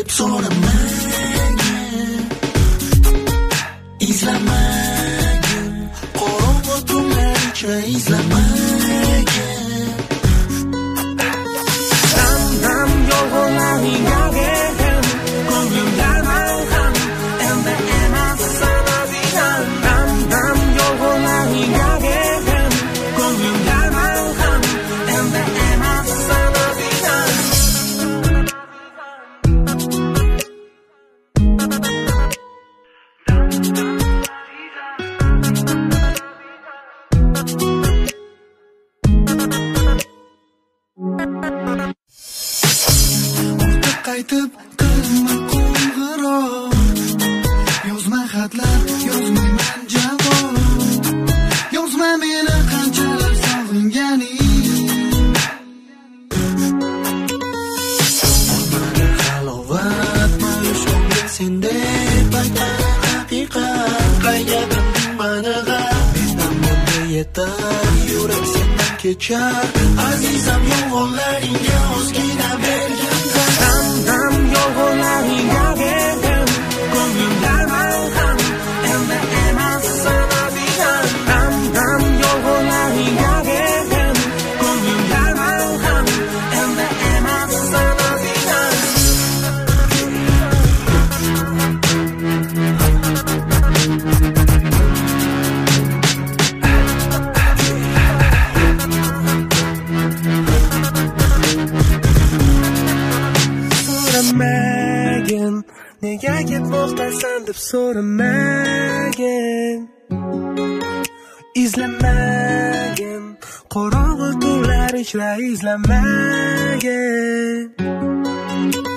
deb so'ramagin, izlamagin, qorong'u tunlar ichra izlamagin. Dam yolg'onlarning gagin, ko'nglimdan malham, endi emas sanadigan. Dam yolg'onlarning gagin, ko'nglimdan malham, endi emas sanadigan. Qaytib qilma qo'ng'iroq, yozma xatlar, yozmayman javob, yozma meni qanchalar sog'inganing. Olmadi halovat, mayus ko'ngil sendek baytmani haqiqat, qaygadim mani g'am, mendan bunga yetar, yurak sendan kechar, azizam yolg'onlaringga ozgina bergin. Dam yolg'onlaring gagin, ko'nglimdan malham, endi emas sanadigan. Dam yolg'onlaring gagin, ko'nglimdan malham, endi emas sanadigan. So'ramagin, nega ketmoqdasan deb so'ramagin, izlamagin, qorong'u tunlar ichra izlamagin.